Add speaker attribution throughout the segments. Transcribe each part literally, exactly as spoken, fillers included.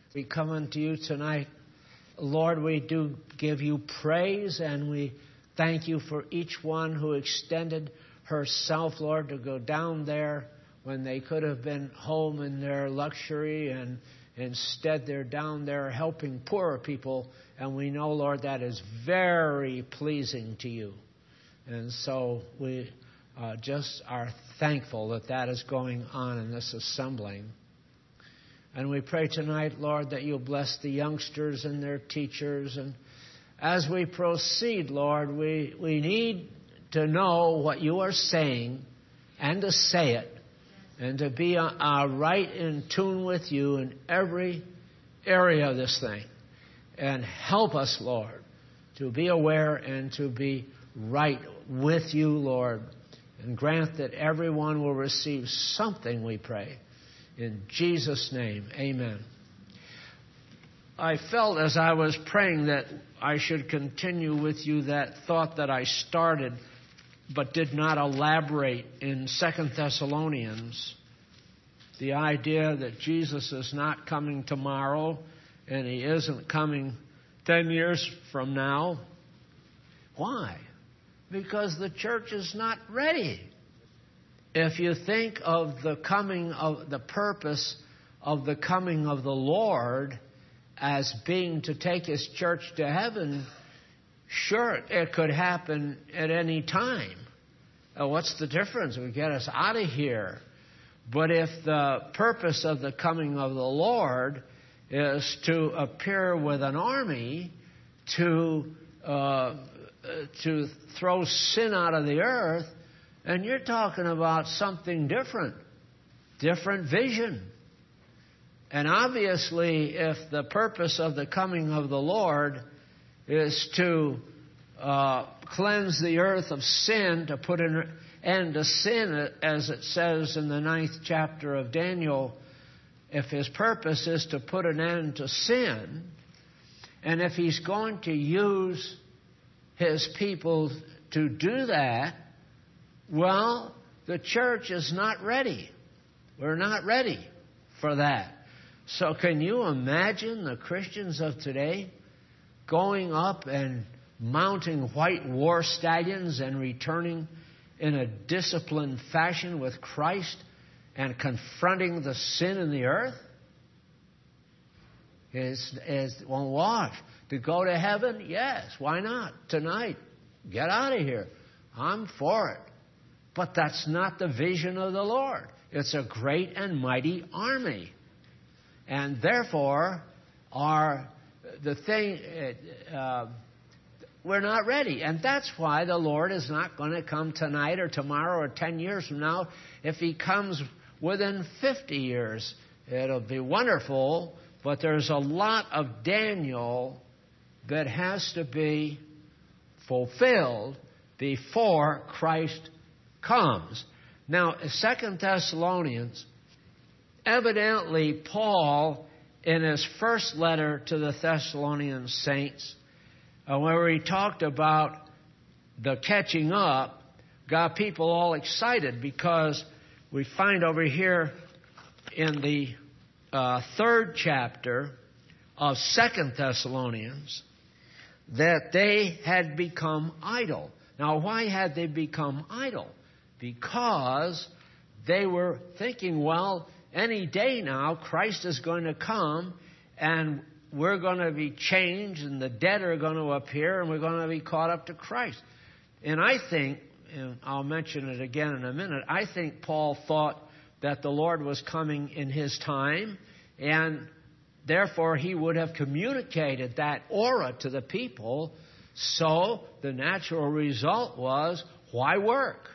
Speaker 1: We come unto you tonight. Lord, we do give you praise, and we thank you for each one who extended herself, Lord, to go down there when they could have been home in their luxury, and instead they're down there helping poorer people. And we know, Lord, that is very pleasing to you. And so we uh, just are thankful that that is going on in this assembling. And we pray tonight, Lord, that you'll bless the youngsters and their teachers. And as we proceed, Lord, we, we need to know what you are saying and to say it, and to be uh, uh, right in tune with you in every area of this thing. And help us, Lord, to be aware and to be right with you, Lord. And grant that everyone will receive something, we pray. In Jesus' name, amen. I felt as I was praying that I should continue with you that thought that I started but did not elaborate in Second Thessalonians. The idea that Jesus is not coming tomorrow and he isn't coming ten years from now. Why? Because the church is not ready. If you think of the coming of the purpose of the coming of the Lord as being to take his church to heaven, sure, it could happen at any time. Uh, what's the difference? We get us out of here. But if the purpose of the coming of the Lord is to appear with an army to uh, to throw sin out of the earth, and you're talking about something different, different vision. And obviously, if the purpose of the coming of the Lord is to uh, cleanse the earth of sin, to put an end to sin, as it says in the ninth chapter of Daniel, if his purpose is to put an end to sin, and if he's going to use his people to do that, well, the church is not ready. We're not ready for that. So can you imagine the Christians of today going up and mounting white war stallions and returning in a disciplined fashion with Christ and confronting the sin in the earth? Is is well, what? To go to heaven? Yes. Why not? Tonight. Get out of here. I'm for it. But that's not the vision of the Lord. It's a great and mighty army. And therefore, our the thing, uh, we're not ready. And that's why the Lord is not going to come tonight or tomorrow or ten years from now. If he comes within fifty years, it'll be wonderful. But there's a lot of Daniel that has to be fulfilled before Christ comes. Now, Second Thessalonians, evidently Paul, in his first letter to the Thessalonian saints, uh, where he talked about the catching up, got people all excited, because we find over here in the uh, third chapter of Second Thessalonians that they had become idle. Now, why had they become idle? Because they were thinking, well, any day now Christ is going to come and we're going to be changed and the dead are going to appear and we're going to be caught up to Christ. And I think, and I'll mention it again in a minute, I think Paul thought that the Lord was coming in his time, and therefore he would have communicated that aura to the people. So the natural result was, why work?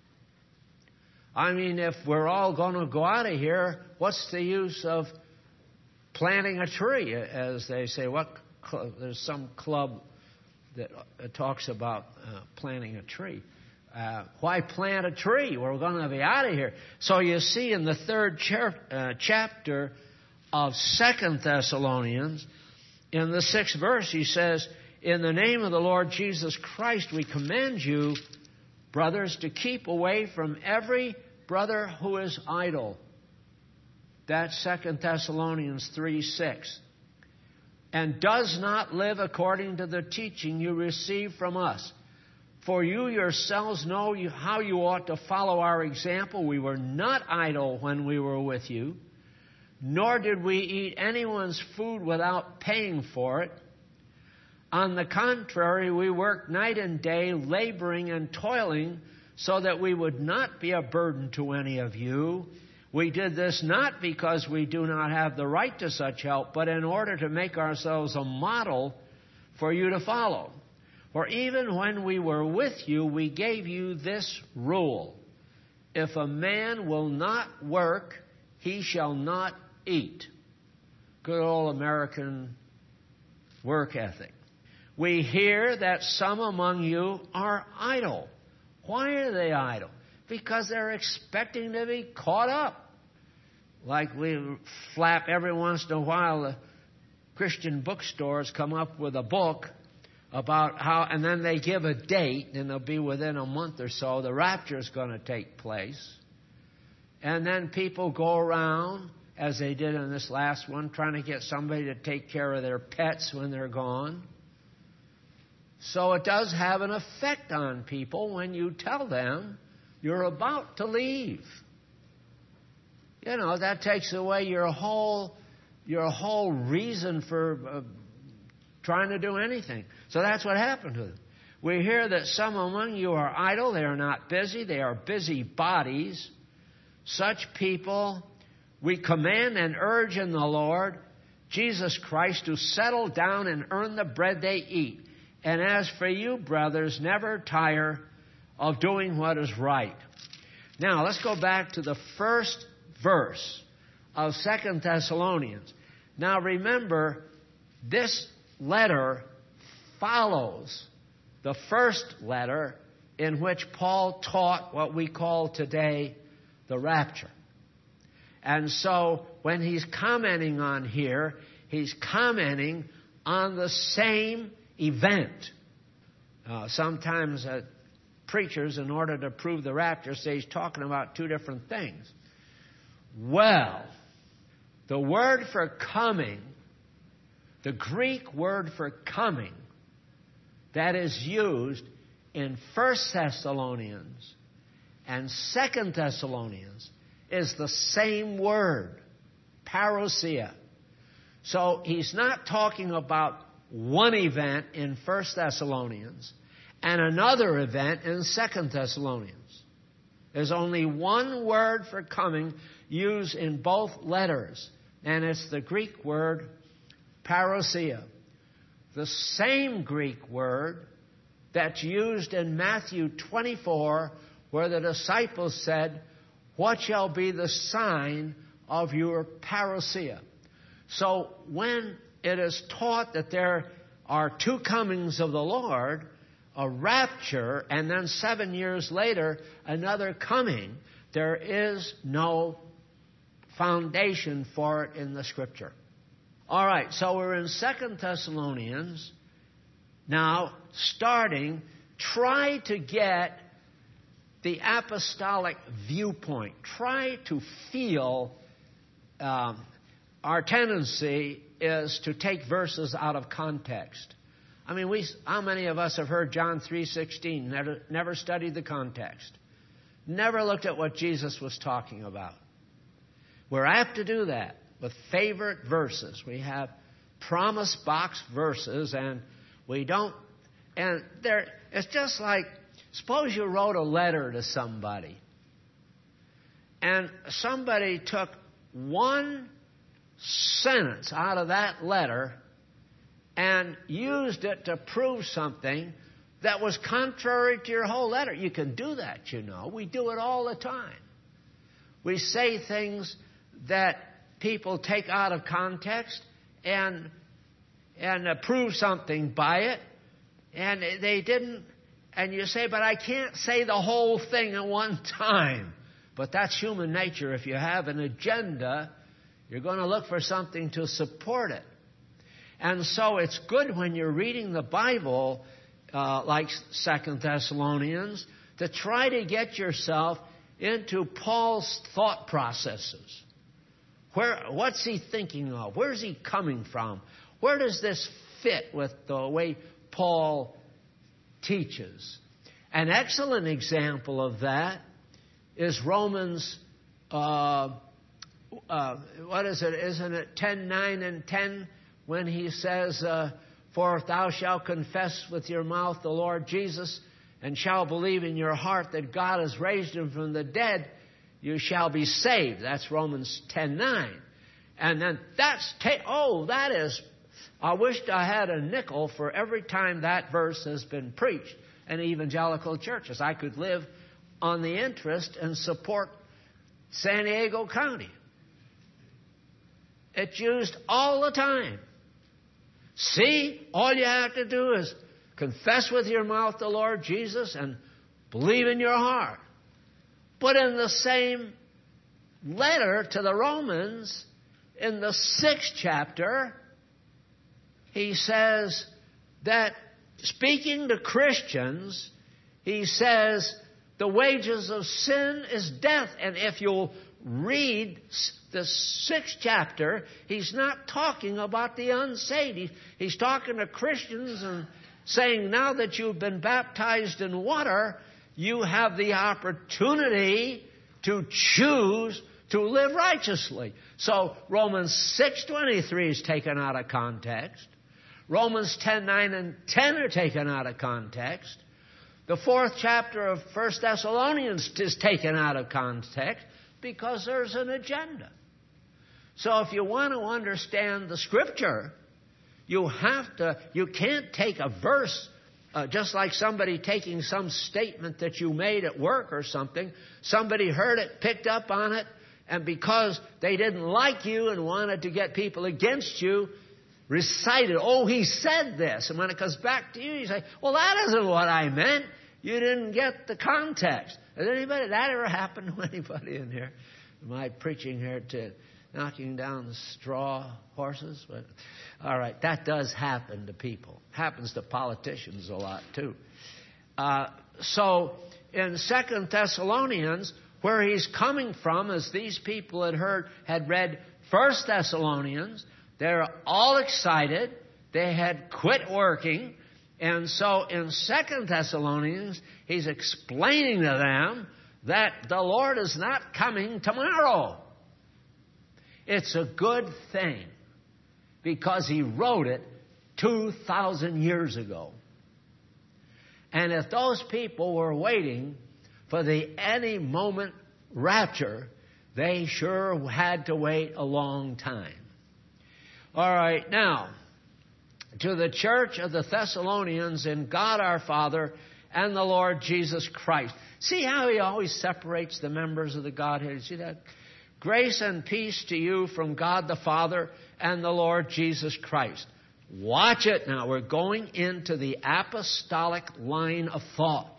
Speaker 1: I mean, if we're all going to go out of here, what's the use of planting a tree, as they say? What cl- there's some club that uh, talks about uh, planting a tree. Uh, why plant a tree? We're going to be out of here. So you see in the third cha- uh, chapter of Second Thessalonians, in the sixth verse, he says, "In the name of the Lord Jesus Christ, we command you, brothers, to keep away from every brother who is idle." That's Second Thessalonians three six. And does not live according to the teaching you received from us. For you yourselves know how you ought to follow our example. We were not idle when we were with you, nor did we eat anyone's food without paying for it. On the contrary, we worked night and day, laboring and toiling, so that we would not be a burden to any of you. We did this not because we do not have the right to such help, but in order to make ourselves a model for you to follow. For even when we were with you, we gave you this rule. If a man will not work, he shall not eat. Good old American work ethic. We hear that some among you are idle. Why are they idle? Because they're expecting to be caught up. Like we flap every once in a while, the Christian bookstores come up with a book about how, and then they give a date, and it'll be within a month or so, the rapture is going to take place. And then people go around, as they did in this last one, trying to get somebody to take care of their pets when they're gone. So it does have an effect on people when you tell them you're about to leave. You know, that takes away your whole, your whole reason for uh, trying to do anything. So that's what happened to them. We hear that some among you are idle. They are not busy. They are busy bodies. Such people we command and urge in the Lord Jesus Christ to settle down and earn the bread they eat. And as for you, brothers, never tire of doing what is right. Now, let's go back to the first verse of Second Thessalonians. Now, remember, this letter follows the first letter in which Paul taught what we call today the rapture. And so, when he's commenting on here, he's commenting on the same event. Uh, sometimes uh, preachers, in order to prove the rapture, say he's talking about two different things. Well, the word for coming, the Greek word for coming, that is used in First Thessalonians and Second Thessalonians is the same word, parousia. So he's not talking about one event in First Thessalonians and another event in Second Thessalonians. There's only one word for coming used in both letters, and it's the Greek word parousia. The same Greek word that's used in Matthew twenty-four, where the disciples said, "What shall be the sign of your parousia?" So when it is taught that there are two comings of the Lord, a rapture, and then seven years later, another coming, there is no foundation for it in the Scripture. All right, so we're in Second Thessalonians. Now, starting, try to get the apostolic viewpoint. Try to feel, um, our tendency is to take verses out of context. I mean, we, how many of us have heard John three sixteen, never, never studied the context, never looked at what Jesus was talking about? We're apt to do that with favorite verses. We have promise box verses, and we don't, and there, it's just like, suppose you wrote a letter to somebody, and somebody took one sentence out of that letter and used it to prove something that was contrary to your whole letter. You can do that, you know. We do it all the time. We say things that people take out of context and and uh, prove something by it, and they didn't. And you say, but I can't say the whole thing at one time. But that's human nature. If you have an agenda, you're going to look for something to support it. And so it's good when you're reading the Bible, uh, like Second Thessalonians, to try to get yourself into Paul's thought processes. Where, what's he thinking of? Where's he coming from? Where does this fit with the way Paul teaches? An excellent example of that is Romans, uh, uh, what is it? Isn't it ten, nine, and ten? When he says, uh, for if thou shalt confess with your mouth the Lord Jesus, and shall believe in your heart that God has raised him from the dead, you shall be saved. That's Romans ten, nine. And then that's, ta- oh, that is, I wished I had a nickel for every time that verse has been preached in evangelical churches. I could live on the interest and support San Diego County. It's used all the time. See, all you have to do is confess with your mouth the Lord Jesus and believe in your heart. But in the same letter to the Romans, in the sixth chapter, he says that, speaking to Christians, he says, the wages of sin is death. And if you'll read the sixth chapter, he's not talking about the unsaved. He, he's talking to Christians and saying, now that you've been baptized in water, you have the opportunity to choose to live righteously. So Romans six twenty-three is taken out of context. Romans ten, nine, and ten are taken out of context. The fourth chapter of First Thessalonians is taken out of context because there's an agenda. So if you want to understand the Scripture, you have to, you can't take a verse uh, just like somebody taking some statement that you made at work or something. Somebody heard it, picked up on it, and because they didn't like you and wanted to get people against you, recited, oh, he said this. And when it comes back to you, you say, well, that isn't what I meant. You didn't get the context. Has anybody, that ever happened to anybody in here? Am I preaching here to knocking down the straw horses? But, all right, that does happen to people. Happens to politicians a lot, too. Uh, so in Second Thessalonians, where he's coming from, as these people had heard, had read First Thessalonians, they're all excited. They had quit working. And so in Second Thessalonians, he's explaining to them that the Lord is not coming tomorrow. It's a good thing because he wrote it two thousand years ago. And if those people were waiting for the any moment rapture, they sure had to wait a long time. All right, now, to the church of the Thessalonians in God our Father and the Lord Jesus Christ. See how he always separates the members of the Godhead? See that? Grace and peace to you from God the Father and the Lord Jesus Christ. Watch it now. We're going into the apostolic line of thought.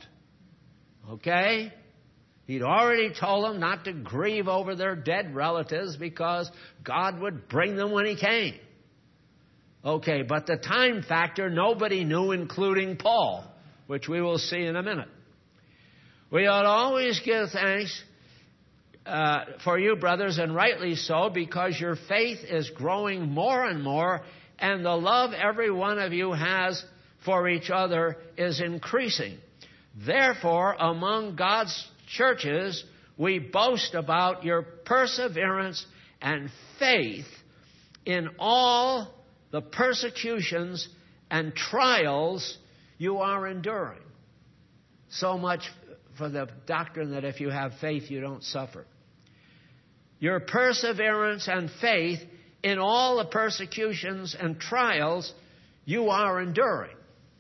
Speaker 1: Okay? He'd already told them not to grieve over their dead relatives because God would bring them when he came. Okay, but the time factor nobody knew, including Paul, which we will see in a minute. We ought always give thanks uh, for you, brothers, and rightly so, because your faith is growing more and more, and the love every one of you has for each other is increasing. Therefore, among God's churches, we boast about your perseverance and faith in all the persecutions and trials you are enduring. So much for the doctrine that if you have faith, you don't suffer. Your perseverance and faith in all the persecutions and trials you are enduring.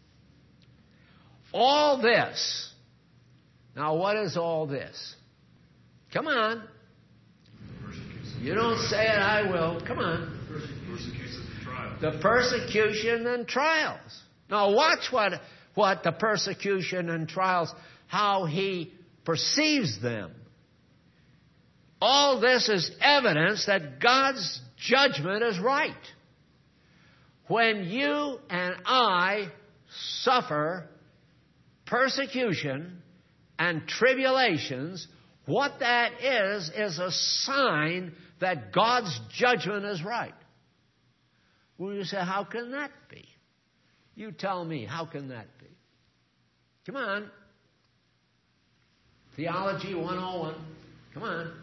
Speaker 1: All this. Now, what is all this? Come on. You don't say it, I will. Come on. The persecution and trials. Now, watch what, what the persecution and trials, how he perceives them. All this is evidence that God's judgment is right. When you and I suffer persecution and tribulations, what that is, is a sign that God's judgment is right. Well, you say, how can that be? You tell me, how can that be? Come on. Theology one oh one. Come on.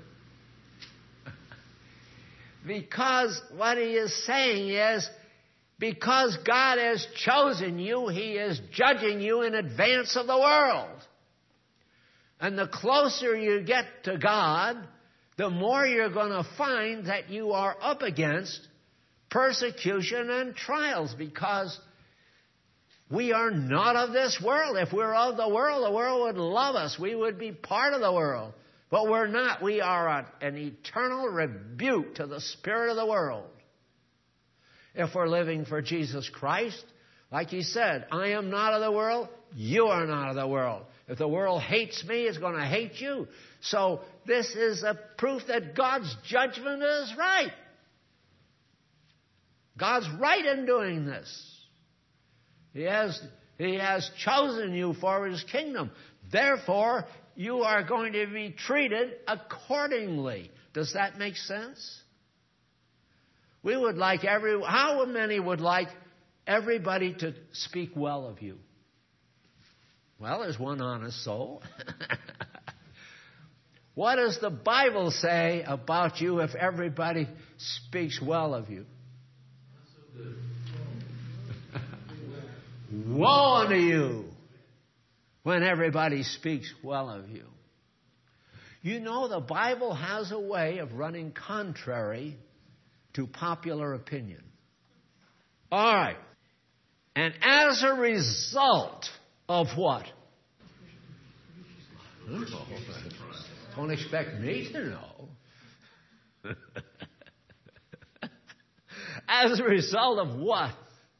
Speaker 1: Because what he is saying is, because God has chosen you, he is judging you in advance of the world. And the closer you get to God, the more you're going to find that you are up against persecution and trials, because we are not of this world. If we're of the world, the world would love us. We would be part of the world. But we're not. We are an eternal rebuke to the spirit of the world. If we're living for Jesus Christ, like he said, I am not of the world, you are not of the world. If the world hates me, it's going to hate you. So this is a proof that God's judgment is right. God's right in doing this. He has, he has chosen you for his kingdom. Therefore, you are going to be treated accordingly. Does that make sense? We would like every, how many would like everybody to speak well of you? Well, there's one honest soul. What does the Bible say about you if everybody speaks well of you? Woe unto you when everybody speaks well of you. You know, the Bible has a way of running contrary to popular opinion. All right. And as a result of what? Don't expect me to know. As a result of what?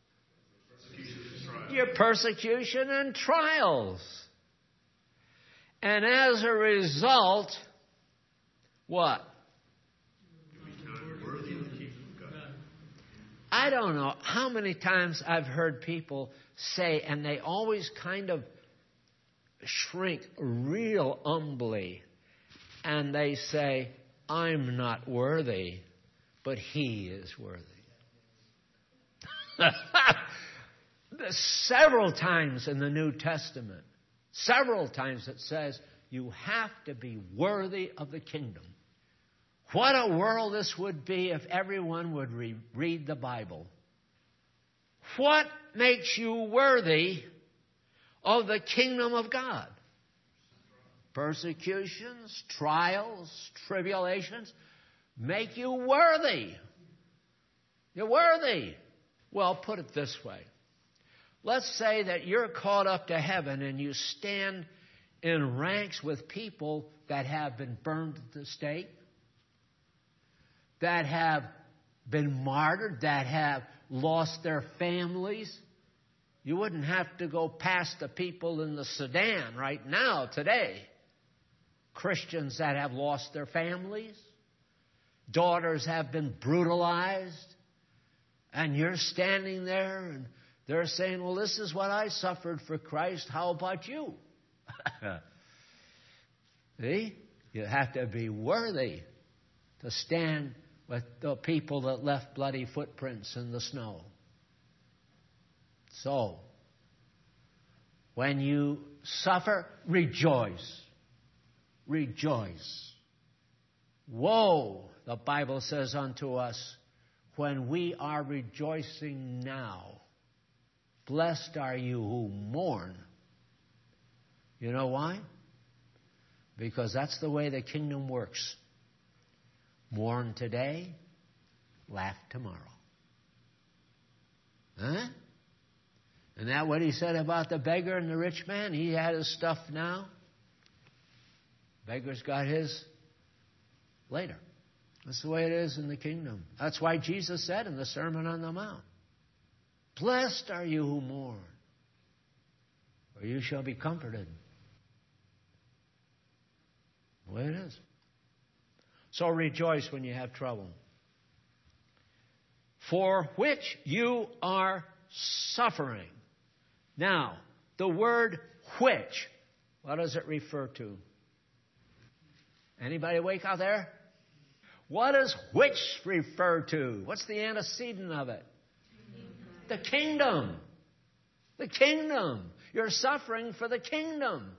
Speaker 1: Your persecution and trials. And as a result, what? I don't know how many times I've heard people say, and they always kind of shrink real humbly, and they say, I'm not worthy, but he is worthy. Several times in the New Testament, several times it says, you have to be worthy of the kingdom. What a world this would be if everyone would re- read the Bible. What makes you worthy of the kingdom of God? Persecutions, trials, tribulations make you worthy. You're worthy. Well, put it this way. Let's say that you're caught up to heaven and you stand in ranks with people that have been burned at the stake, that have been martyred, that have lost their families. You wouldn't have to go past the people in the Sudan right now, today. Christians that have lost their families. Daughters have been brutalized. And you're standing there and they're saying, well, this is what I suffered for Christ. How about you? See? You have to be worthy to stand with the people that left bloody footprints in the snow. So, when you suffer, rejoice. Rejoice. Woe, the Bible says unto us, when we are rejoicing now. Blessed are you who mourn. You know why? Because that's the way the kingdom works. Mourn today, laugh tomorrow. Huh? Isn't that what he said about the beggar and the rich man? He had his stuff now. Beggar's got his later. That's the way it is in the kingdom. That's why Jesus said in the Sermon on the Mount, blessed are you who mourn, for you shall be comforted. The way it is. So rejoice when you have trouble. For which you are suffering. Now, the word which, what does it refer to? Anybody awake out there? What does which refer to? What's the antecedent of it? The kingdom. The kingdom. You're suffering for the kingdom.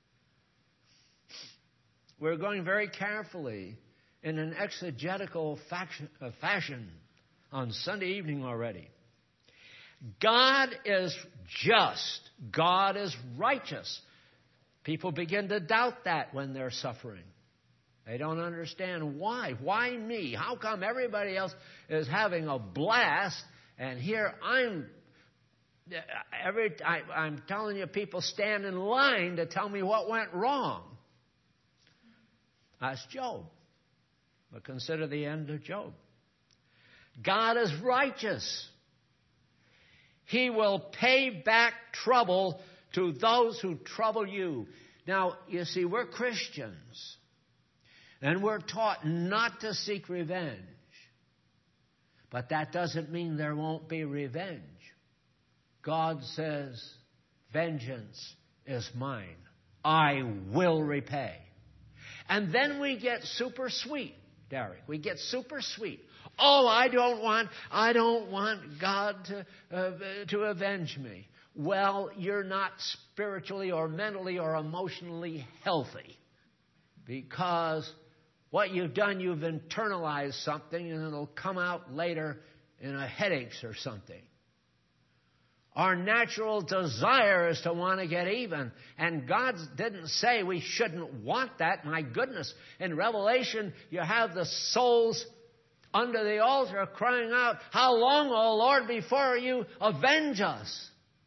Speaker 1: We're going very carefully in an exegetical fashion on Sunday evening already. God is just. God is righteous. People begin to doubt that when they're suffering. They don't understand why. Why me? How come everybody else is having a blast and here I'm every I, I'm telling you, people stand in line to tell me what went wrong. That's Job. But consider the end of Job. God is righteous. He will pay back trouble to those who trouble you. Now, you see, we're Christians. And we're taught not to seek revenge. But that doesn't mean there won't be revenge. God says, vengeance is mine. I will repay. And then we get super sweet, Derek. We get super sweet. Oh, I don't want, I don't want God to, uh, to avenge me. Well, you're not spiritually or mentally or emotionally healthy. Because what you've done, you've internalized something and it'll come out later in a headaches or something. Our natural desire is to want to get even. And God didn't say we shouldn't want that. My goodness. In Revelation, you have the souls under the altar crying out, how long, O Lord, before you avenge us?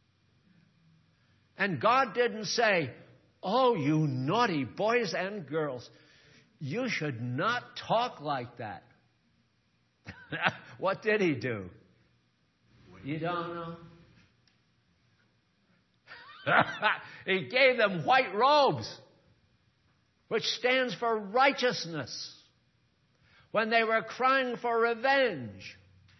Speaker 1: And God didn't say, oh, you naughty boys and girls, you should not talk like that. What did he do? You don't know? He gave them white robes, which stands for righteousness, when they were crying for revenge.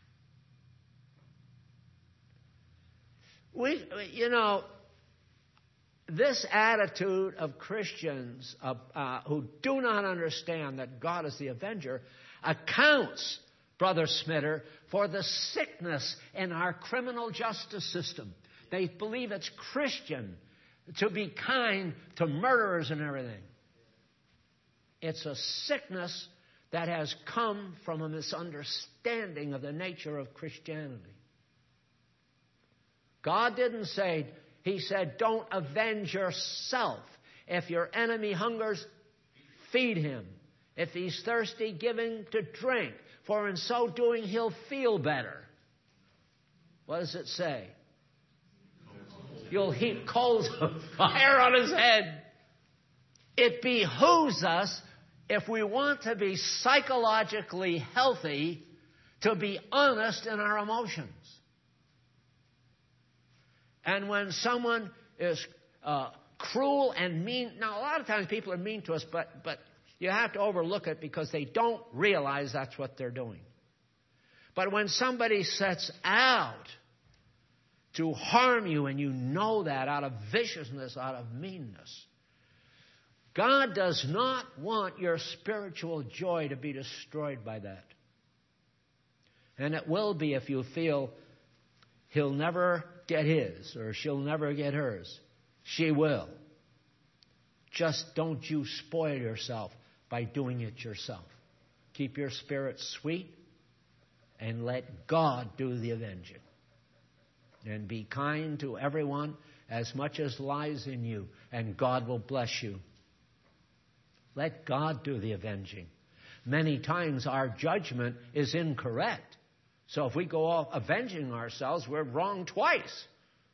Speaker 1: We, you know, this attitude of Christians uh, uh, who do not understand that God is the avenger accounts, Brother Smitter, for the sickness in our criminal justice system. They believe it's Christian to be kind to murderers and everything. It's a sickness that has come from a misunderstanding of the nature of Christianity. God didn't say, He said, don't avenge yourself. If your enemy hungers, feed him. If he's thirsty, give him to drink. For in so doing, he'll feel better. What does it say? You'll heap coals of fire on his head. It behooves us, if we want to be psychologically healthy, to be honest in our emotions. And when someone is uh, cruel and mean, now a lot of times people are mean to us, but, but you have to overlook it because they don't realize that's what they're doing. But when somebody sets out to harm you and you know that out of viciousness, out of meanness, God does not want your spiritual joy to be destroyed by that. And it will be if you feel he'll never get his or she'll never get hers. She will. Just don't you spoil yourself by doing it yourself. Keep your spirit sweet and let God do the avenging. And be kind to everyone as much as lies in you, and God will bless you. Let God do the avenging. Many times our judgment is incorrect. So if we go off avenging ourselves, we're wrong twice.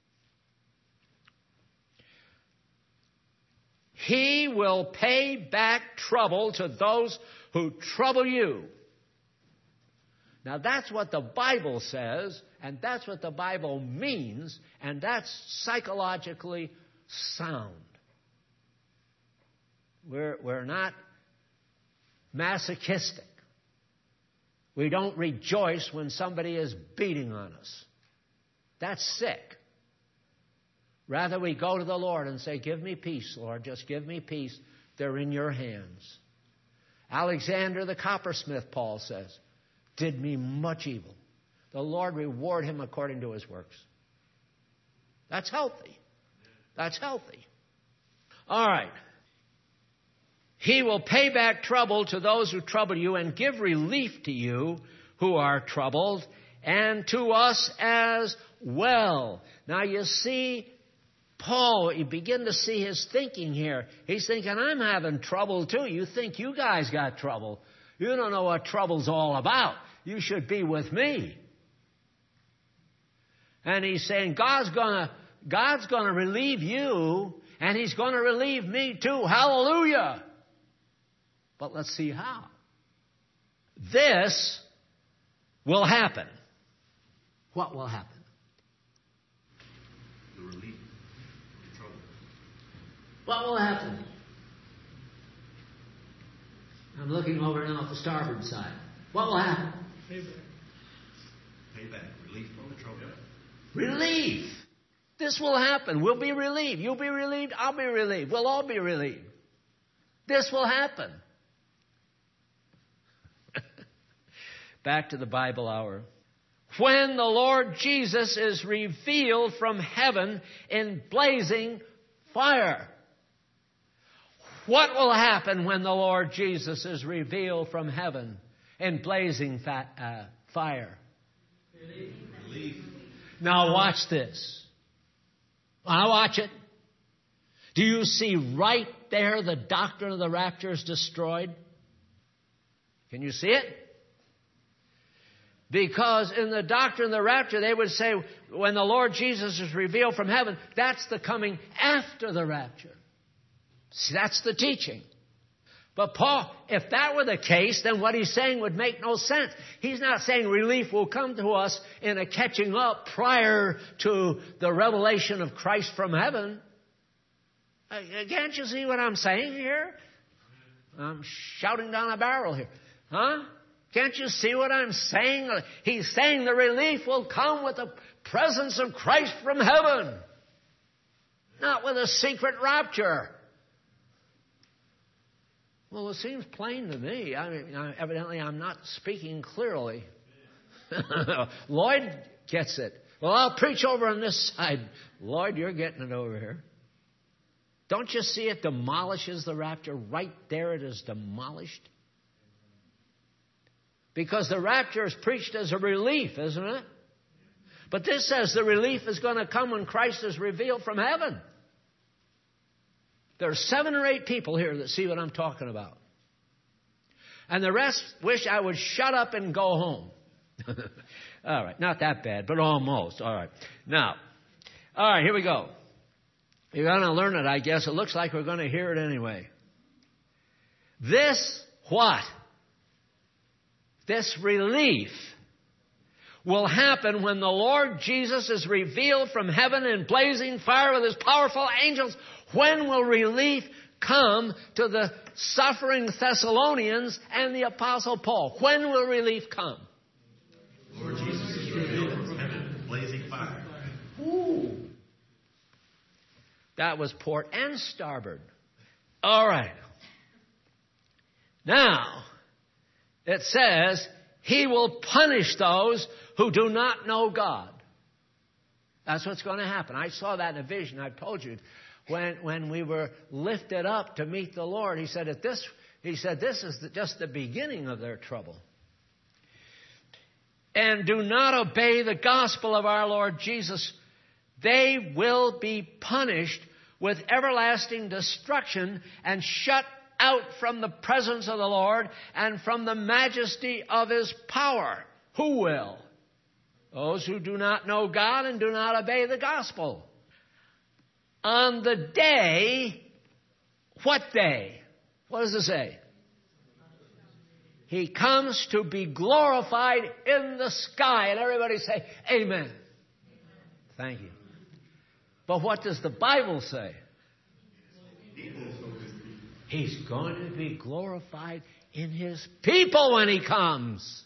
Speaker 1: He will pay back trouble to those who trouble you. Now that's what the Bible says, and that's what the Bible means, and that's psychologically sound. We're, we're not masochistic. We don't rejoice when somebody is beating on us. That's sick. Rather, we go to the Lord and say, give me peace, Lord. Just give me peace. They're in your hands. Alexander the coppersmith, Paul says, did me much evil. The Lord reward him according to his works. That's healthy. That's healthy. All right. He will pay back trouble to those who trouble you and give relief to you who are troubled, and to us as well. Now you see, Paul, you begin to see his thinking here. He's thinking, I'm having trouble too. You think you guys got trouble. You don't know what trouble's all about. You should be with me. And he's saying, God's gonna, God's gonna relieve you, and he's gonna relieve me too. Hallelujah! But let's see how. This will happen. What will happen?
Speaker 2: The relief of trouble.
Speaker 1: What will happen? I'm looking over now at the starboard side. What will happen?
Speaker 2: Payback. Payback. Relief from the trouble.
Speaker 1: Relief. This will happen. We'll be relieved. You'll be relieved. I'll be relieved. We'll all be relieved. This will happen. Back to the Bible hour. When the Lord Jesus is revealed from heaven in blazing fire. What will happen when the Lord Jesus is revealed from heaven in blazing fa- uh, fire?
Speaker 2: Relief.
Speaker 1: Now watch this. Now watch it. Do you see right there the doctrine of the rapture is destroyed? Can you see it? Because in the doctrine of the rapture, they would say, when the Lord Jesus is revealed from heaven, that's the coming after the rapture. See, that's the teaching. But Paul, if that were the case, then what he's saying would make no sense. He's not saying relief will come to us in a catching up prior to the revelation of Christ from heaven. Uh, can't you see what I'm saying here? I'm shouting down a barrel here. Huh? Can't you see what I'm saying? He's saying the relief will come with the presence of Christ from heaven, not with a secret rapture. Well, it seems plain to me. I mean, evidently I'm not speaking clearly. Lloyd gets it. Well, I'll preach over on this side. Lloyd, you're getting it over here. Don't you see it demolishes the rapture? Right there it is demolished. Because the rapture is preached as a relief, isn't it? But this says the relief is going to come when Christ is revealed from heaven. There are seven or eight people here that see what I'm talking about. And the rest wish I would shut up and go home. All right, not that bad, but almost. All right. Now, all right, here we go. You're going to learn it, I guess. It looks like we're going to hear it anyway. This what? This relief will happen when the Lord Jesus is revealed from heaven in blazing fire with his powerful angels. When will relief come to the suffering Thessalonians and the Apostle Paul? When will relief come?
Speaker 2: Lord Jesus is revealed from heaven, blazing fire.
Speaker 1: Ooh. That was port and starboard. All right. Now, it says, he will punish those who do not know God. That's what's going to happen. I saw that in a vision. I told you. When, when we were lifted up to meet the Lord, he said, at this, he said, this is the, just the beginning of their trouble. And do not obey the gospel of our Lord Jesus. They will be punished with everlasting destruction and shut out from the presence of the Lord and from the majesty of his power. Who will? Those who do not know God and do not obey the gospel. On the day, what day? What does it say? He comes to be glorified in the sky. And everybody say, amen. Thank you. But what does the Bible say? He's going to be glorified in his people when he comes.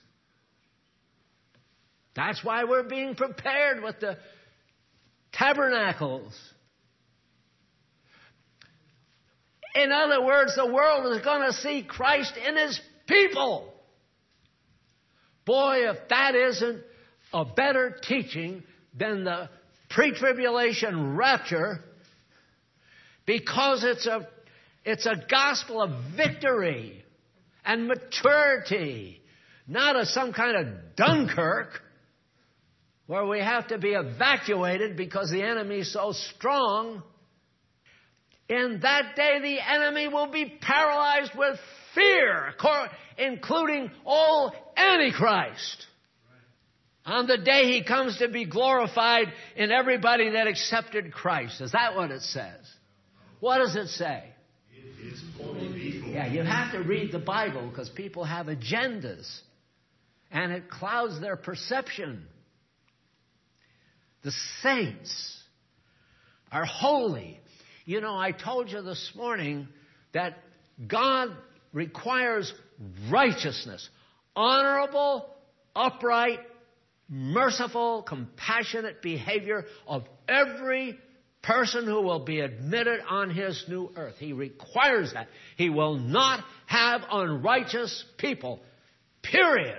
Speaker 1: That's why we're being prepared with the tabernacles. In other words, the world is going to see Christ in His people. Boy, if that isn't a better teaching than the pre-tribulation rapture, because it's a, it's a gospel of victory and maturity, not of some kind of Dunkirk where we have to be evacuated because the enemy is so strong. In that day, the enemy will be paralyzed with fear, including all Antichrist. On the day He comes to be glorified in everybody that accepted Christ. Is that what it says? What does it say?
Speaker 2: It is only before.
Speaker 1: Yeah, you have to read the Bible because people have agendas. And it clouds their perception. The saints are holy. You know, I told you this morning that God requires righteousness. Honorable, upright, merciful, compassionate behavior of every person who will be admitted on His new earth. He requires that. He will not have unrighteous people. Period.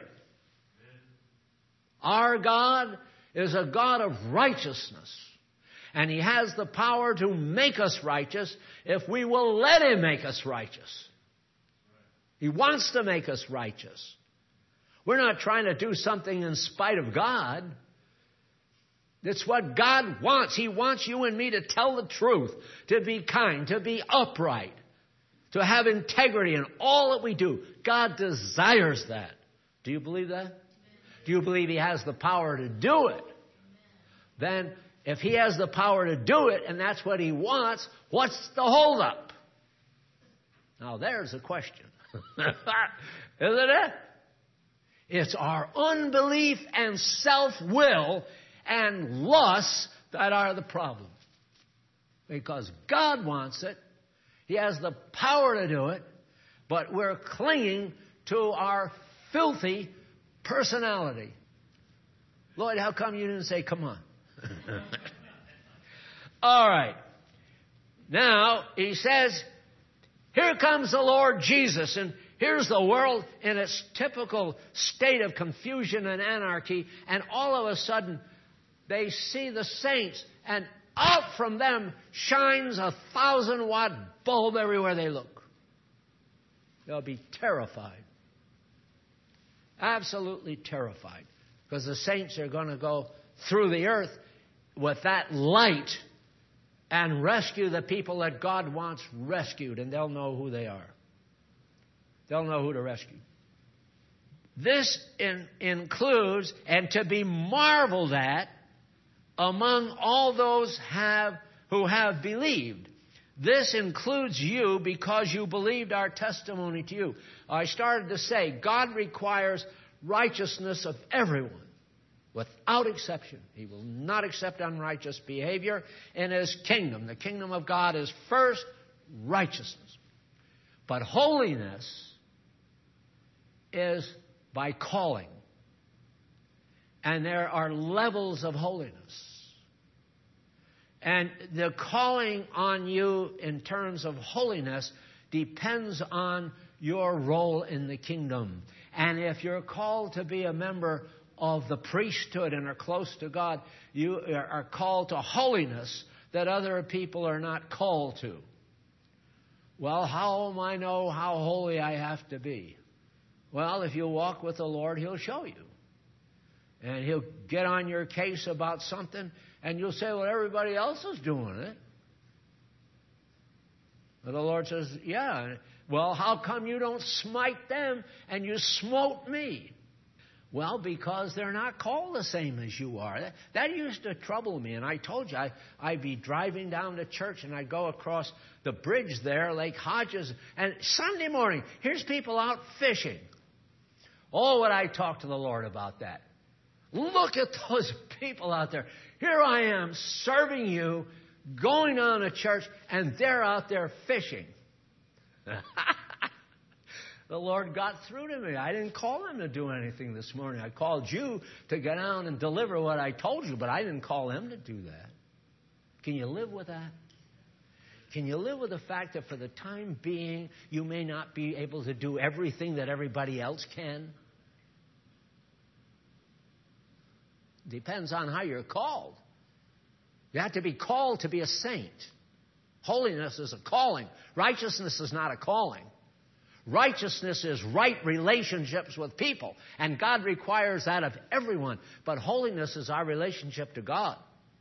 Speaker 1: Our God is a God of righteousness. And He has the power to make us righteous if we will let Him make us righteous. He wants to make us righteous. We're not trying to do something in spite of God. It's what God wants. He wants you and me to tell the truth, to be kind, to be upright, to have integrity in all that we do. God desires that. Do you believe that? Do you believe He has the power to do it? Then, if He has the power to do it, and that's what He wants, what's the holdup? Now, there's a question. Isn't it? It's our unbelief and self-will and lust that are the problem. Because God wants it. He has the power to do it. But we're clinging to our filthy personality. Lloyd, how come you didn't say, come on? All right. Now, He says, here comes the Lord Jesus. And here's the world in its typical state of confusion and anarchy. And all of a sudden, they see the saints. And out from them shines a thousand watt bulb everywhere they look. They'll be terrified. Absolutely terrified. Because the saints are going to go through the earth with that light and rescue the people that God wants rescued. And they'll know who they are. They'll know who to rescue. This in, includes, and to be marveled at, among all those have who have believed. This includes you because you believed our testimony to you. I started to say, God requires righteousness of everyone, without exception. He will not accept unrighteous behavior in His kingdom. The kingdom of God is first righteousness. But holiness is by calling. And there are levels of holiness. And the calling on you in terms of holiness depends on your role in the kingdom. And if you're called to be a member of the priesthood and are close to God, you are called to holiness that other people are not called to. Well, how am I know how holy I have to be? Well, if you walk with the Lord, He'll show you. And He'll get on your case about something, and you'll say, well, everybody else is doing it. But the Lord says, yeah. Well, how come you don't smite them and you smote me? Well, because they're not called the same as you are. That, that used to trouble me. And I told you, I, I'd be driving down to church and I'd go across the bridge there, Lake Hodges. And Sunday morning, here's people out fishing. Oh, would I talk to the Lord about that? Look at those people out there. Here I am serving you, going on to church, and they're out there fishing. The Lord got through to me. I didn't call Him to do anything this morning. I called you to get down and deliver what I told you, but I didn't call Him to do that. Can you live with that? Can you live with the fact that for the time being, you may not be able to do everything that everybody else can? Depends on how you're called. You have to be called to be a saint. Holiness is a calling. Righteousness is not a calling. Righteousness is right relationships with people. And God requires that of everyone. But holiness is our relationship to God.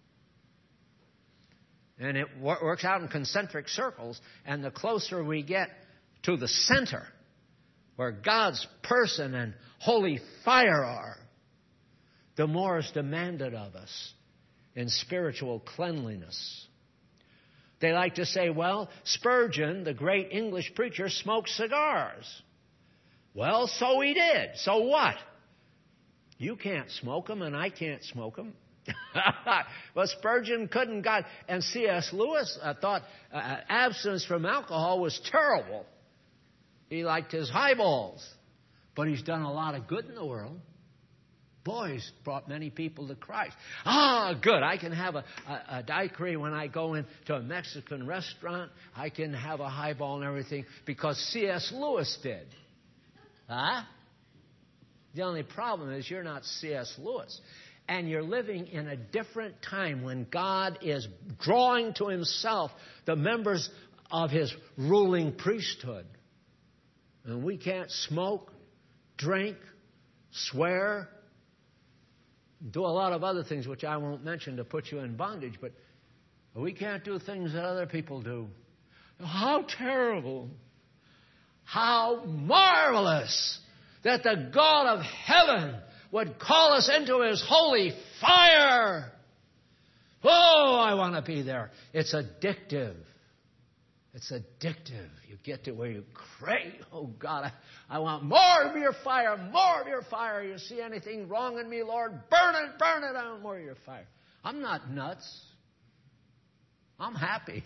Speaker 1: And it wor- works out in concentric circles. And the closer we get to the center, where God's person and holy fire are, the more is demanded of us in spiritual cleanliness. They like to say, well, Spurgeon, the great English preacher, smoked cigars. Well, so he did. So what? You can't smoke them, and I can't smoke them. Well, Spurgeon couldn't God. And C S Lewis uh, thought uh, abstinence from alcohol was terrible. He liked his highballs. But he's done a lot of good in the world. Boy, he's brought many people to Christ. Ah, good. I can have a, a, a daiquiri when I go into a Mexican restaurant. I can have a highball and everything because C S Lewis did. Huh? The only problem is you're not C S Lewis. And you're living in a different time when God is drawing to himself the members of his ruling priesthood. And we can't smoke, drink, swear, do a lot of other things which I won't mention to put you in bondage, but we can't do things that other people do. How terrible. How marvelous that the God of heaven would call us into his holy fire. Oh, I want to be there. It's addictive. It's addictive. You get to where you crave. Oh, God, I, I want more of your fire, more of your fire. You see anything wrong in me, Lord? Burn it, burn it. I want more of your fire. I'm not nuts. I'm happy.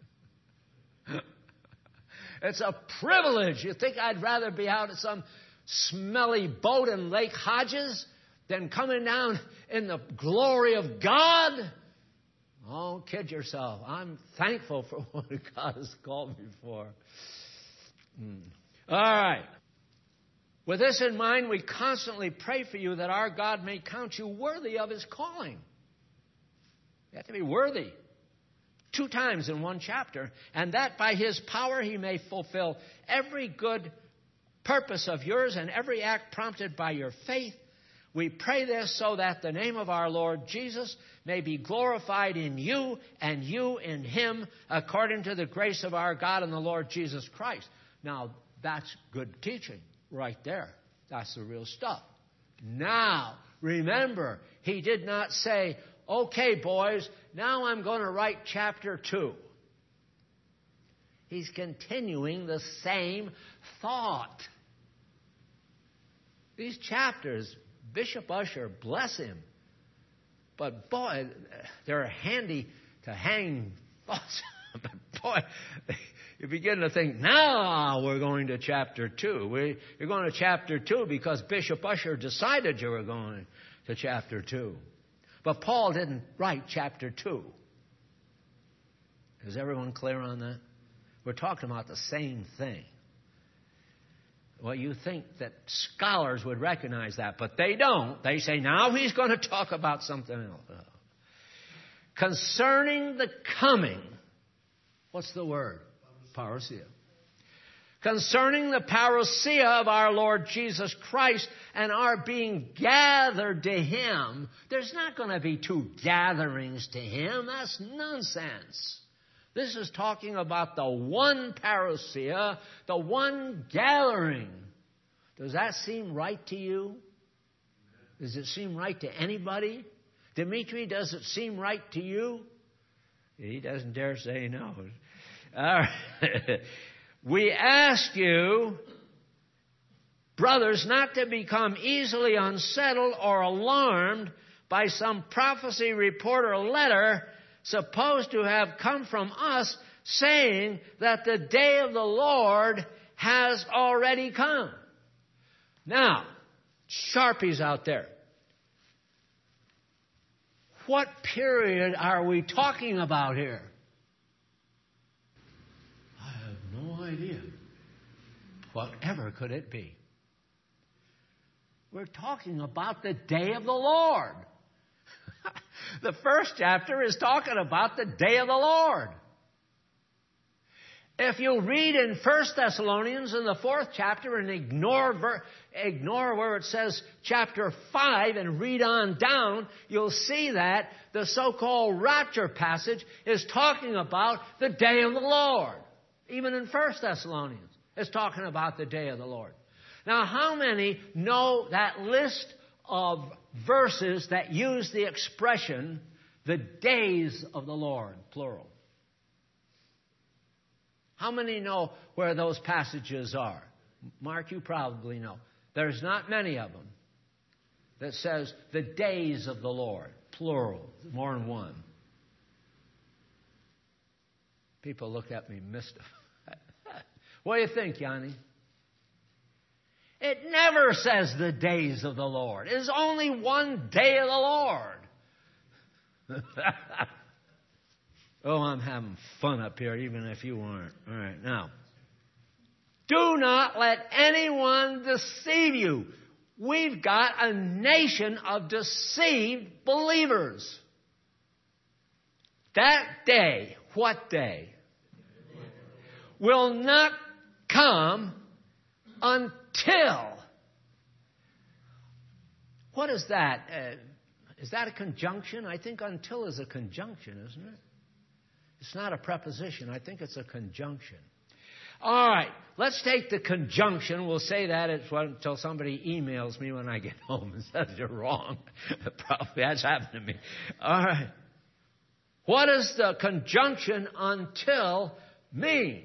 Speaker 1: It's a privilege. You think I'd rather be out at some smelly boat in Lake Hodges than coming down in the glory of God? Don't kid yourself. I'm thankful for what God has called me for. Mm. All right. With this in mind, we constantly pray for you that our God may count you worthy of his calling. You have to be worthy. Two times in one chapter. And that by his power he may fulfill every good purpose of yours and every act prompted by your faith. We pray this so that the name of our Lord Jesus may be glorified in you and you in him according to the grace of our God and the Lord Jesus Christ. Now, that's good teaching right there. That's the real stuff. Now, remember, he did not say, okay, boys, now I'm going to write chapter two. He's continuing the same thought. These chapters, Bishop Ussher, bless him. But boy, they're handy to hang thoughts. But boy, you begin to think, now we're going to chapter two. We, you're going to chapter two because Bishop Ussher decided you were going to chapter two. But Paul didn't write chapter two. Is everyone clear on that? We're talking about the same thing. Well, you think that scholars would recognize that, but they don't. They say, now he's going to talk about something else. Concerning the coming, what's the word? Parousia. Concerning the parousia of our Lord Jesus Christ and our being gathered to him. There's not going to be two gatherings to him. That's nonsense. This is talking about the one parousia, the one gathering. Does that seem right to you? Does it seem right to anybody? Dimitri, does it seem right to you? He doesn't dare say no. All right. We ask you, brothers, not to become easily unsettled or alarmed by some prophecy, report, or letter supposed to have come from us, saying that the day of the Lord has already come. Now, Sharpies out there. What period are we talking about here? Whatever could it be? We're talking about the day of the Lord. The first chapter is talking about the day of the Lord. If you read in First Thessalonians in the fourth chapter and ignore, ver- ignore where it says chapter five and read on down, you'll see that the so-called rapture passage is talking about the day of the Lord. Even in First Thessalonians, it's talking about the day of the Lord. Now, how many know that list of verses that use the expression, the days of the Lord, plural? How many know where those passages are? Mark, you probably know. There's not many of them that says the days of the Lord, plural, more than one. People look at me mystified. What do you think, Yanni? It never says the days of the Lord. It's only one day of the Lord. Oh, I'm having fun up here, even if you aren't. All right, now. Do not let anyone deceive you. We've got a nation of deceived believers. That day, what day? Will not come until. What is that? Uh, is that a conjunction? I think until is a conjunction, isn't it? It's not a preposition. I think it's a conjunction. All right, let's take the conjunction. We'll say that until somebody emails me when I get home and says you're wrong. Probably that's happened to me. All right. What does the conjunction until mean?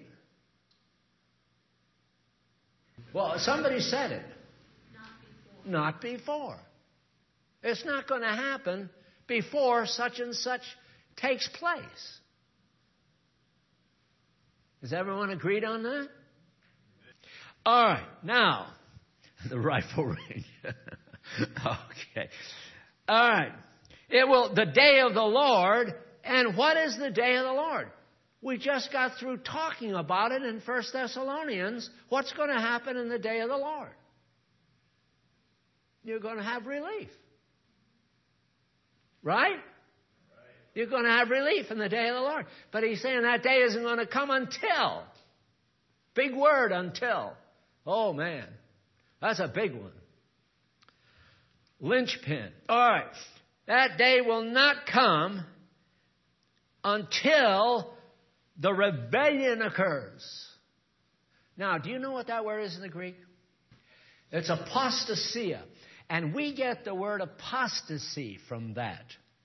Speaker 1: Well, somebody said it. Not before. Not before. It's not going to happen before such and such takes place. Is everyone agreed on that? All right. Now, the rifle range. Okay. All right. It will, the day of the Lord. And what is the day of the Lord? We just got through talking about it in First Thessalonians. What's going to happen in the day of the Lord? You're going to have relief. Right? You're going to have relief in the day of the Lord. But he's saying that day isn't going to come until. Big word, until. Oh, man. That's a big one. Linchpin. All right. That day will not come until the rebellion occurs. Now, do you know what that word is in the Greek? It's apostasia. And we get the word apostasy from that.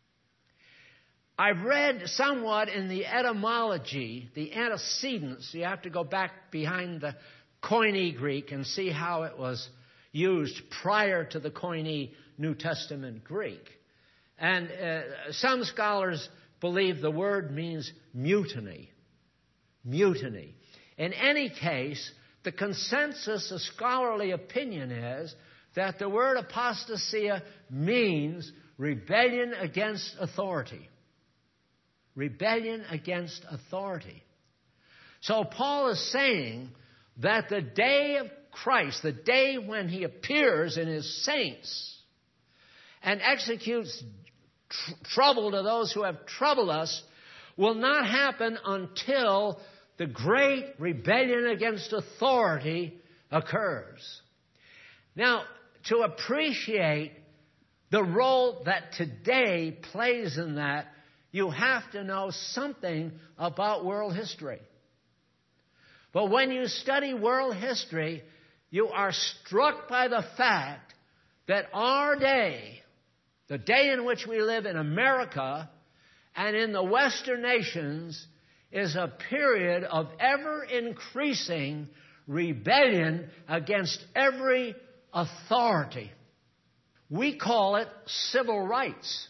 Speaker 1: I've read somewhat in the etymology, the antecedents. You have to go back behind the Koine Greek and see how it was used prior to the Koine New Testament Greek. And uh, some scholars believe the word means mutiny. Mutiny. In any case, the consensus of scholarly opinion is that the word apostasia means rebellion against authority. Rebellion against authority. So Paul is saying that the day of Christ, the day when he appears in his saints and executes tr- trouble to those who have troubled us, will not happen until the great rebellion against authority occurs. Now, to appreciate the role that today plays in that, you have to know something about world history. But when you study world history, you are struck by the fact that our day, the day in which we live in America and in the Western nations, is a period of ever-increasing rebellion against every authority. We call it civil rights.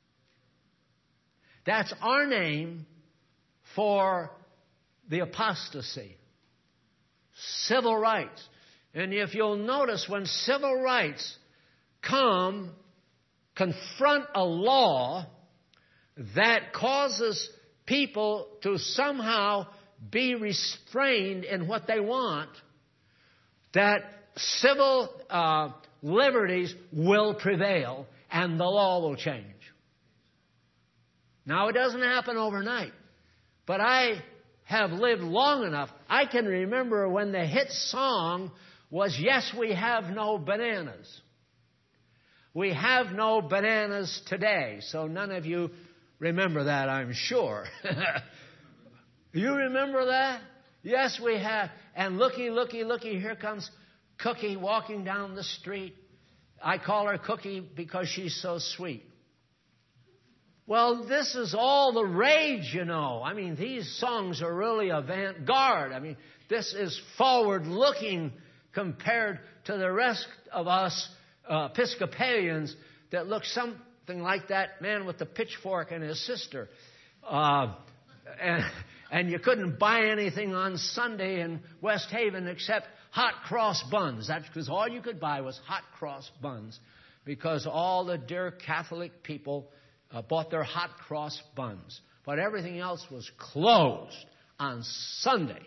Speaker 1: That's our name for the apostasy. Civil rights. And if you'll notice, when civil rights come, confront a law that causes people to somehow be restrained in what they want, that civil uh, liberties will prevail and the law will change. Now, it doesn't happen overnight, but I have lived long enough. I can remember when the hit song was, "Yes, we have no bananas." We have no bananas today, so none of you remember that, I'm sure. You remember that? Yes, we have. And looky, looky, looky, here comes Cookie walking down the street. I call her Cookie because she's so sweet. Well, this is all the rage, you know. I mean, these songs are really avant-garde. I mean, this is forward-looking compared to the rest of us uh, Episcopalians that look something like that man with the pitchfork and his sister. Uh, and, and you couldn't buy anything on Sunday in West Haven except hot cross buns. That's because all you could buy was hot cross buns, because all the dear Catholic people uh, bought their hot cross buns. But everything else was closed on Sunday.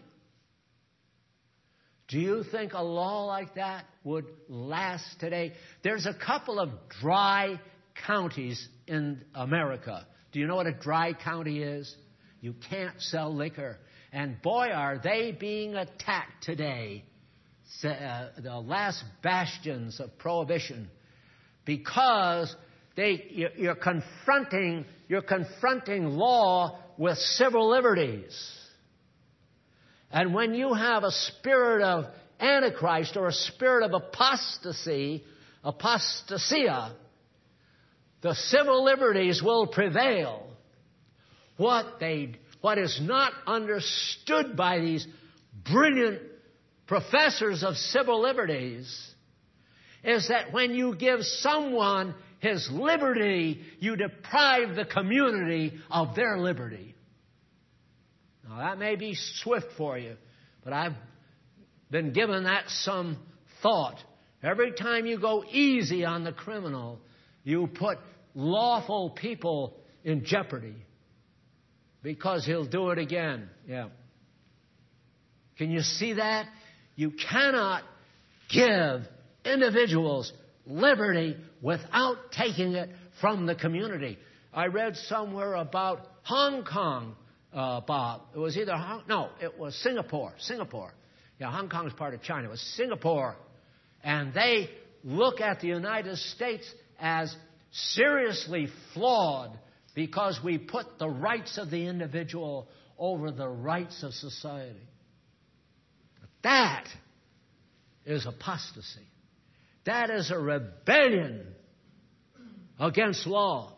Speaker 1: Do you think a law like that would last today? There's a couple of dry counties in America. Do you know what a dry county is? You can't sell liquor. And boy, are they being attacked today. Uh, the last bastions of prohibition, because they you're confronting you're confronting law with civil liberties. And when you have a spirit of Antichrist or a spirit of apostasy, apostasia, the civil liberties will prevail. What they what is not understood by these brilliant professors of civil liberties is that when you give someone his liberty, you deprive the community of their liberty. Now, that may be swift for you, but I've been given that some thought. Every time you go easy on the criminal, you put lawful people in jeopardy, because he'll do it again. Yeah. Can you see that? You cannot give individuals liberty without taking it from the community. I read somewhere about Hong Kong, uh, Bob. It was either Hong, no, it was Singapore. Singapore. Yeah, Hong Kong is part of China. It was Singapore. And they look at the United States as seriously flawed because we put the rights of the individual over the rights of society. That is apostasy. That is a rebellion against law.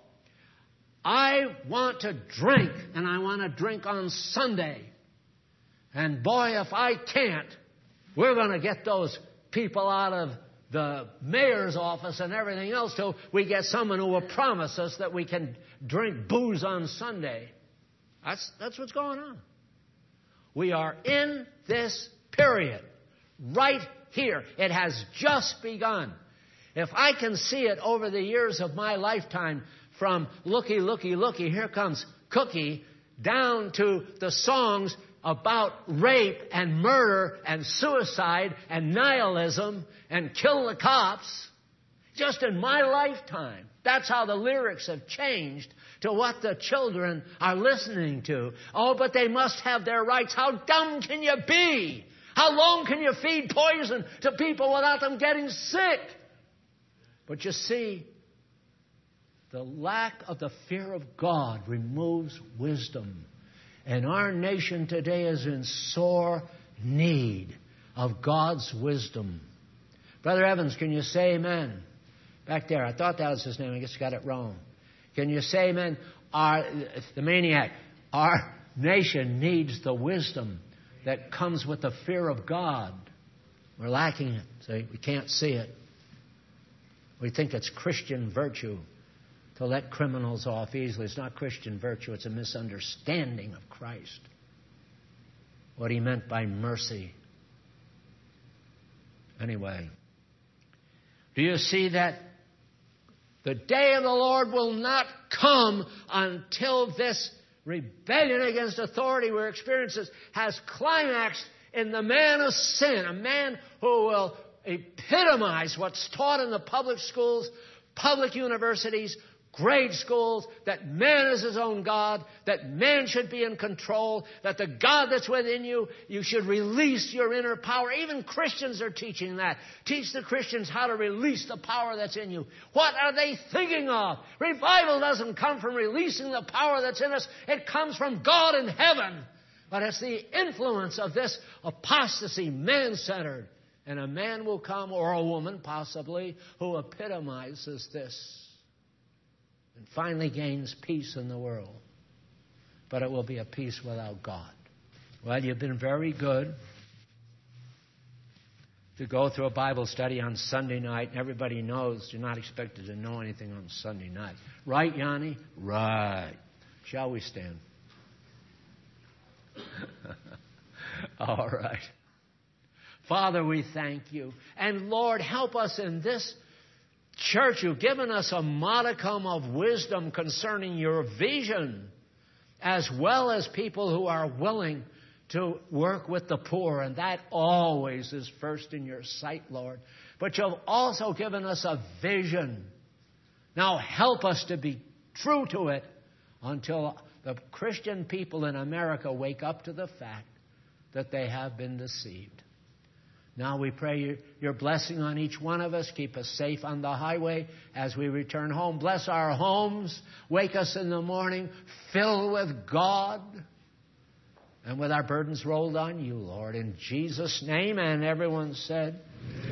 Speaker 1: I want to drink, and I want to drink on Sunday. And boy, if I can't, we're going to get those people out of the mayor's office and everything else till we get someone who will promise us that we can drink booze on Sunday. That's, that's what's going on. We are in this period right here. It has just begun. If I can see it over the years of my lifetime, from looky, looky, looky, here comes Cookie, down to the songs about rape and murder and suicide and nihilism and kill the cops, just in my lifetime. That's how the lyrics have changed to what the children are listening to. Oh, but they must have their rights. How dumb can you be? How long can you feed poison to people without them getting sick? But you see, the lack of the fear of God removes wisdom. And our nation today is in sore need of God's wisdom. Brother Evans, can you say amen? Back there, I thought that was his name. I guess I got it wrong. Can you say amen? Our, the maniac, our nation needs the wisdom that comes with the fear of God. We're lacking it. See, we can't see it. We think it's Christian virtue to let criminals off easily. It's not Christian virtue. It's a misunderstanding of Christ. What he meant by mercy. Anyway, do you see that the day of the Lord will not come until this rebellion against authority we're experiencing has climaxed in the man of sin, a man who will epitomize what's taught in the public schools, public universities, grade schools, that man is his own God, that man should be in control, that the God that's within you, you should release your inner power. Even Christians are teaching that. Teach the Christians how to release the power that's in you. What are they thinking of? Revival doesn't come from releasing the power that's in us. It comes from God in heaven. But it's the influence of this apostasy, man-centered. And a man will come, or a woman possibly, who epitomizes this. And finally gains peace in the world. But it will be a peace without God. Well, you've been very good to go through a Bible study on Sunday night. And everybody knows you're not expected to know anything on Sunday night. Right, Yanni? Right. Shall we stand? All right. Father, we thank you. And Lord, help us in this church. You've given us a modicum of wisdom concerning your vision, as well as people who are willing to work with the poor. And that always is first in your sight, Lord. But you've also given us a vision. Now help us to be true to it until the Christian people in America wake up to the fact that they have been deceived. Now we pray your blessing on each one of us. Keep us safe on the highway as we return home. Bless our homes. Wake us in the morning filled with God and with our burdens rolled on you, Lord. In Jesus' name, and everyone said...